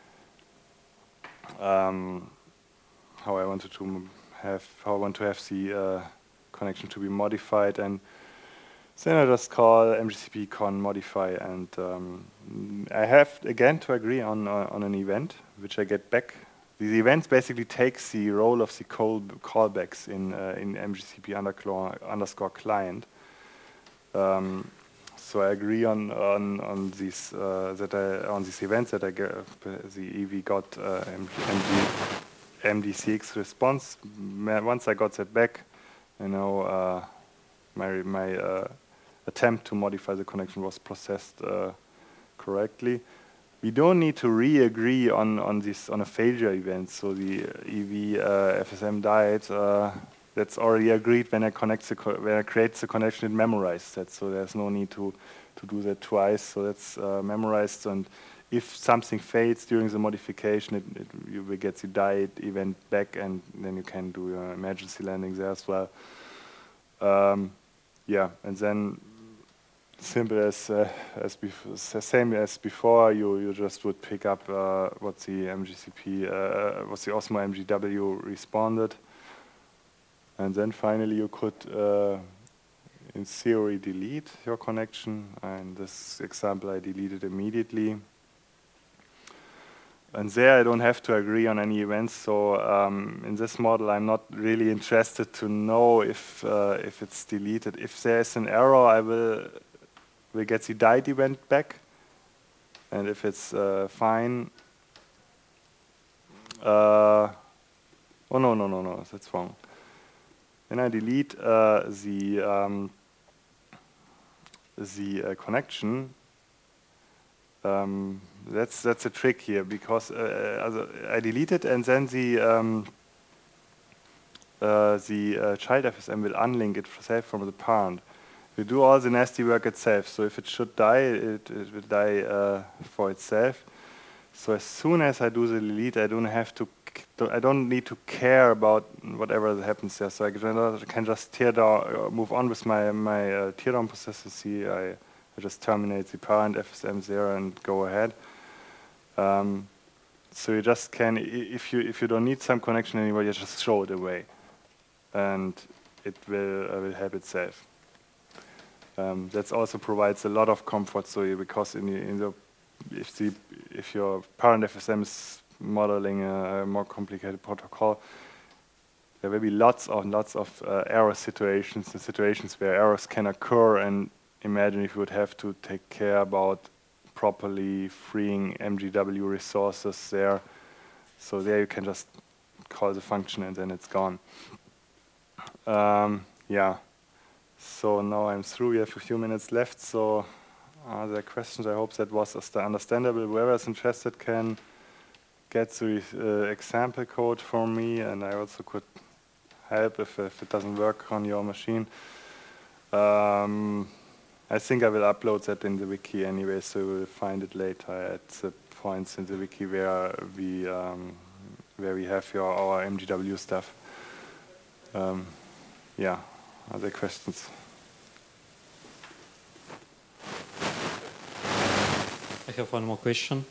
how I want to have the connection to be modified, and then I just call MGCP con modify, and I have again to agree on an event which I get back. The events basically takes the role of the callbacks in MGCP _ client. So I agree on these these events that I get. The EV got MDCX response. Once I got that back, you know, my attempt to modify the connection was processed correctly. We don't need to re-agree on a failure event. So the EV FSM died. That's already agreed when I create the connection. It memorized that, so there's no need to do that twice. So that's memorized, and if something fails during the modification, you will get the died event back, and then you can do your emergency landing there as well. Yeah, and then simple as same as before. You just would pick up what the MGCP, what the Osmo MGW responded, and then finally you could, in theory, delete your connection. In this example, I deleted immediately. And there I don't have to agree on any events. So in this model, I'm not really interested to know if it's deleted. If there's an error, I will get the died event back, and if it's fine, oh no, that's wrong. Then I delete the connection. That's a trick here, because I delete it, and then the child FSM will unlink itself from the parent. We do all the nasty work itself. So if it should die, it will die for itself. So as soon as I do the delete, I don't need to care about whatever happens there. So I can just tear down, move on with my teardown process. See, I just terminate the parent FSM there and go ahead. So you just can, if you don't need some connection anymore, you just throw it away, and it will help itself. That also provides a lot of comfort. So because if your parent FSM is modeling a more complicated protocol, there will be lots of error situations, and situations where errors can occur, and imagine if you would have to take care about properly freeing MGW resources there. So there you can just call the function and then it's gone. Yeah. So now I'm through. We have a few minutes left. So are there questions? I hope that was understandable. Whoever is interested can get the example code for me, and I also could help if it doesn't work on your machine. I think I will upload that in the wiki anyway, so you will find it later at the points in the wiki where we have our MGW stuff. Yeah, other questions? I have one more question.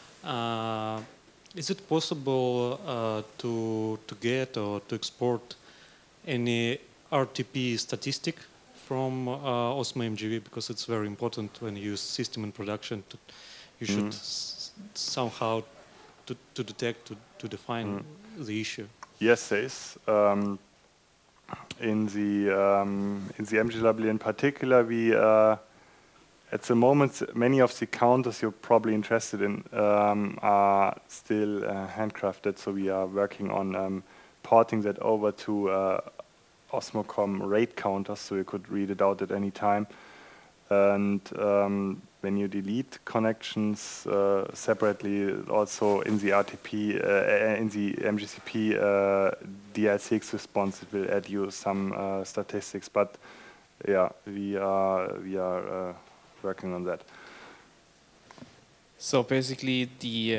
Is it possible to get or to export any RTP statistic from Osmo MGV, because it's very important when you use system in production. You should somehow to detect, to define the issue. Yes, there is. In the MGW in particular, we at the moment many of the counters you're probably interested in are still handcrafted. So we are working on porting that over to Osmocom RAID counters, so you could read it out at any time. And when you delete connections separately, also in the RTP, in the MGCP DL6 response, it will add you some statistics. But yeah, we are working on that. So basically, the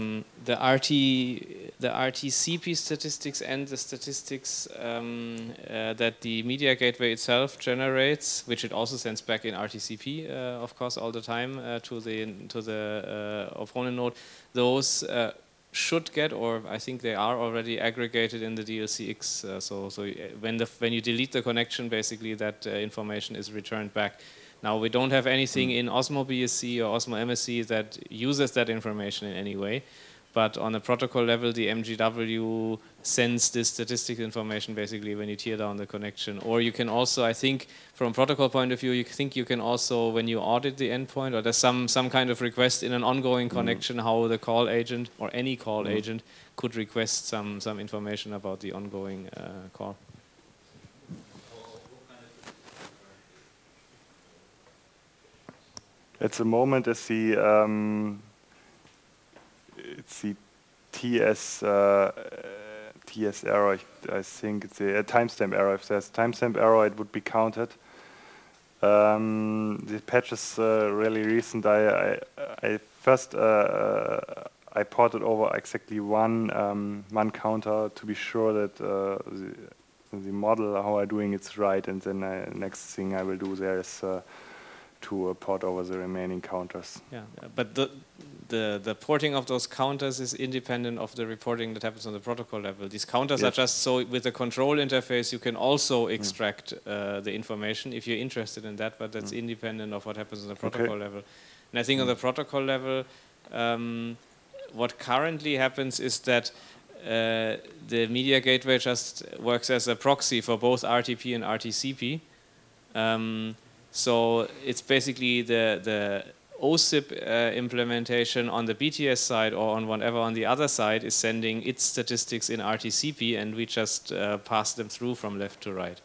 RTCP statistics and the statistics that the media gateway itself generates, which it also sends back in RTCP, of course, all the time to the opponent node, those should get, or I think they are already aggregated in the DLCX. So when you delete the connection, basically that information is returned back. Now, we don't have anything in Osmo BSC or Osmo MSC that uses that information in any way, but on a protocol level, the MGW sends this statistics information basically when you tear down the connection. Or you can also, I think, from a protocol point of view, you can also, when you audit the endpoint, or there's some kind of request in an ongoing connection, how the call agent or any call agent could request some information about the ongoing call. At the moment, it's the TS error. I think it's a timestamp error. If there's timestamp error, it would be counted. The patch is really recent. I first I ported over exactly one counter to be sure that the model how I'm doing it's right, and then next thing I will do there is to port over the remaining counters. Yeah, but the porting of those counters is independent of the reporting that happens on the protocol level. These counters are just so with the control interface you can also extract the information if you're interested in that, but that's independent of what happens on the protocol level. And I think on the protocol level, what currently happens is that the media gateway just works as a proxy for both RTP and RTCP. So it's basically the OSIP implementation on the BTS side or on whatever on the other side is sending its statistics in RTCP, and we just pass them through from left to right.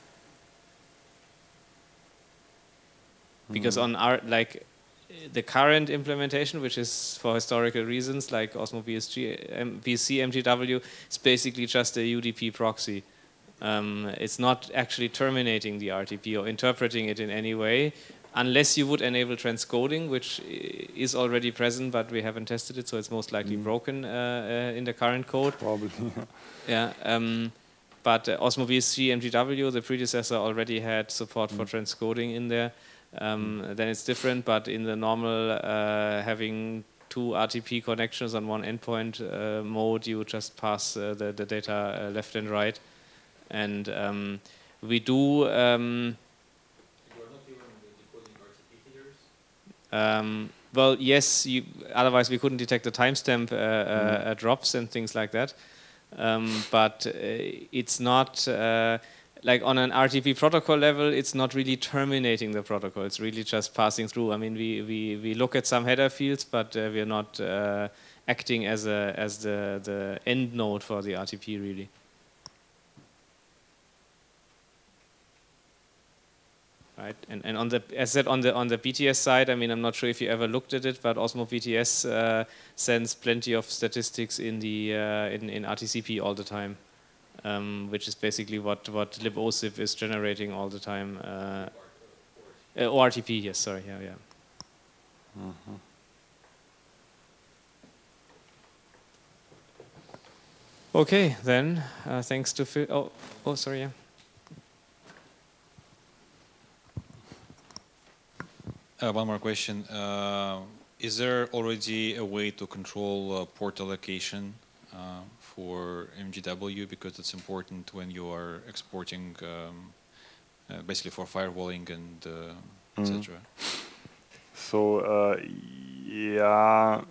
Because on the current implementation, which is for historical reasons like Osmo BSC MGW, is basically just a UDP proxy. It's not actually terminating the RTP or interpreting it in any way, unless you would enable transcoding, which is already present, but we haven't tested it, so it's most likely broken in the current code. Probably. Yeah. But Osmo BSC MGW, the predecessor, already had support for transcoding in there. Then it's different, but in the normal having two RTP connections on one endpoint mode, you just pass the data left and right. And we do. You are not even decoding RTP headers? Well, yes. Otherwise, we couldn't detect the timestamp drops and things like that. But it's not. like on an RTP protocol level, it's not really terminating the protocol. It's really just passing through. I mean, we look at some header fields, but we are not acting as the end node for the RTP really. Right, and on the, as said, on the BTS side, I mean, I'm not sure if you ever looked at it, but Osmo BTS sends plenty of statistics in the in RTCP all the time, which is basically what libOSIF is generating all the time. ORTP, yes, sorry, yeah. Mm-hmm. Okay, then thanks to Phil. Oh, sorry, yeah. One more question. Is there already a way to control port allocation for MGW, because it's important when you are exporting basically for firewalling and etc.? So yeah,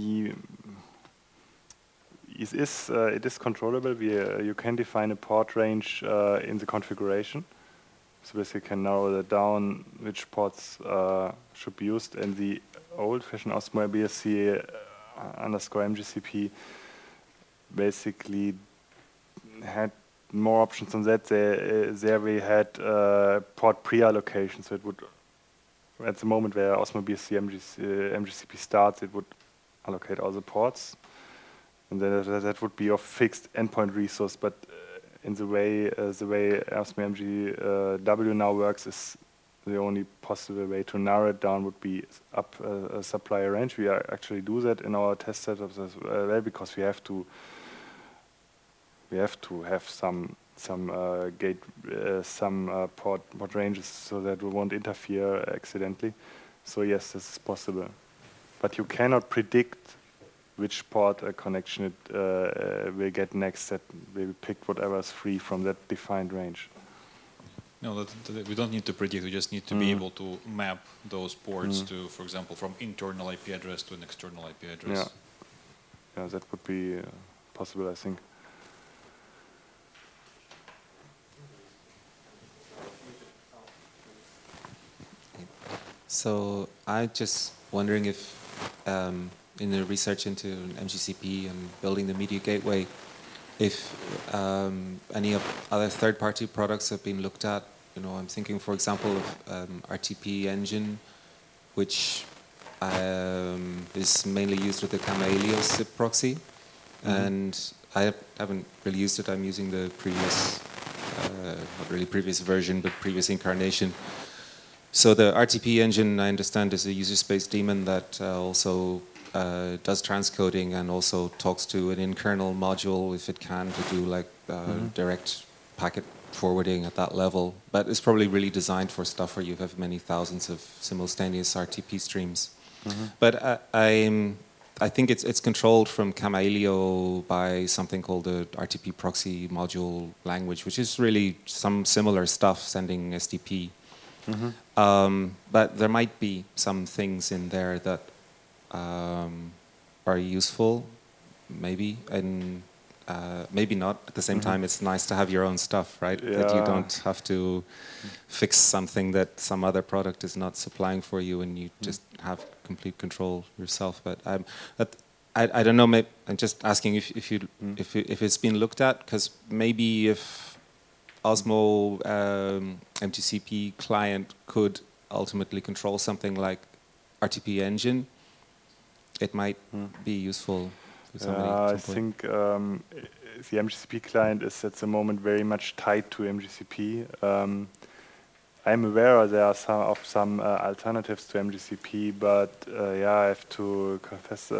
it is controllable. You can define a port range in the configuration. So basically, you can narrow that down which ports should be used. And the old-fashioned Osmo BSC underscore MGCP basically had more options on that. There we had port pre-allocation, so it would, at the moment where Osmo BSC MGCP starts, it would allocate all the ports, and then that would be of fixed endpoint resource. But in the way Osmo MGW now works, is the only possible way to narrow it down would be up a supplier range. We actually do that in our test setups as well, because we have to have some port ranges so that we won't interfere accidentally. So yes, this is possible, but you cannot predict which port connection it will get next. That will be picked whatever is free from that defined range. No, we don't need to predict. We just need to be able to map those ports to, for example, from internal IP address to an external IP address. Yeah, that would be possible, I think. So I'm just wondering if in the research into MGCP and building the media gateway, if any of other third-party products have been looked at. You know, I'm thinking, for example, of RTP Engine, which is mainly used with the Kamailio SIP proxy, and I haven't really used it. I'm using the previous, not really previous version, but previous incarnation. So the RTP Engine, I understand, is a user space daemon that also does transcoding and also talks to an in-kernel module if it can, to do like direct packet forwarding at that level. But it's probably really designed for stuff where you have many thousands of simultaneous RTP streams. But I think it's controlled from Kamailio by something called the RTP proxy module language, which is really some similar stuff, sending SDP. But there might be some things in there that are useful, maybe, and maybe not. At the same time, it's nice to have your own stuff, right? Yeah. That you don't have to fix something that some other product is not supplying for you, and you just have complete control yourself. But I don't know. Maybe I'm just asking if it's been looked at, because maybe if Osmo MTCP client could ultimately control something like RTP Engine, it might be useful for somebody. I think the MGCP client is at the moment very much tied to MGCP. I'm aware there are some alternatives to MGCP, but I have to confess,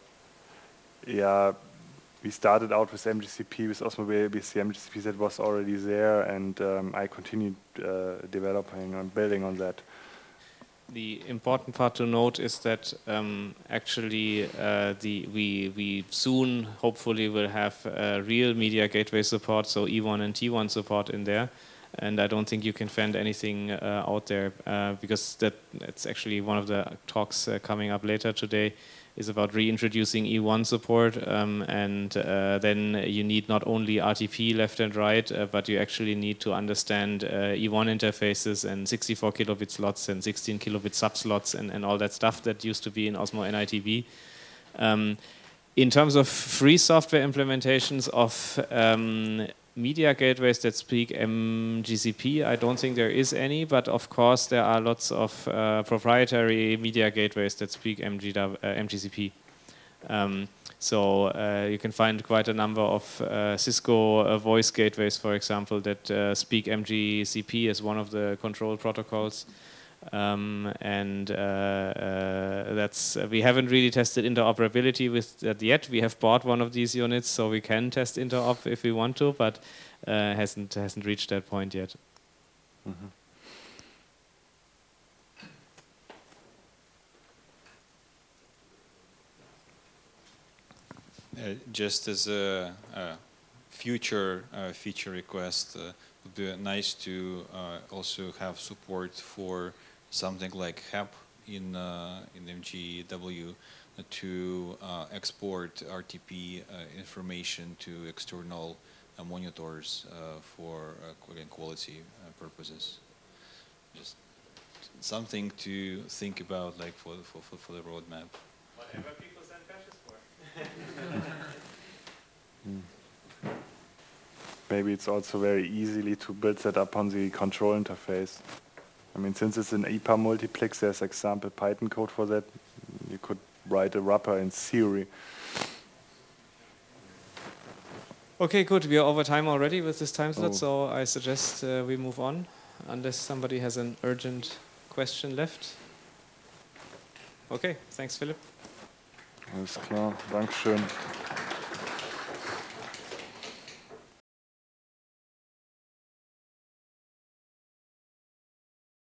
we started out with MGCP, with Osmo BSC MGCP that was already there, and I continued developing and building on that. The important part to note is that actually we soon hopefully will have real media gateway support, so E1 and T1 support in there. and I don't think you can find anything out there because it's actually one of the talks coming up later today is about reintroducing E1 support, and then you need not only RTP left and right, but you actually need to understand E1 interfaces and 64 kilobit slots and 16 kilobit subslots and all that stuff that used to be in Osmo NITB. In terms of free software implementations of media gateways that speak MGCP, I don't think there is any, but of course there are lots of proprietary media gateways that speak MGCP. So you can find quite a number of Cisco voice gateways, for example, that speak MGCP as one of the control protocols. That's we haven't really tested interoperability with that yet. We have bought one of these units, so we can test interop if we want to, but hasn't reached that point yet. Mm-hmm. Just as a future feature request, it would be nice to also have support for something like HAP in MGW to export RTP information to external monitors for quality purposes. Just something to think about, like for the roadmap. Whatever people send patches for. Maybe it's also very easily to build that up on the control interface. I mean, since it's an EPA multiplex, there's example Python code for that. You could write a wrapper in theory. Okay, good. We are over time already with this time slot, so I suggest we move on, unless somebody has an urgent question left. Okay, thanks, Philip. Alles klar, Dankeschön.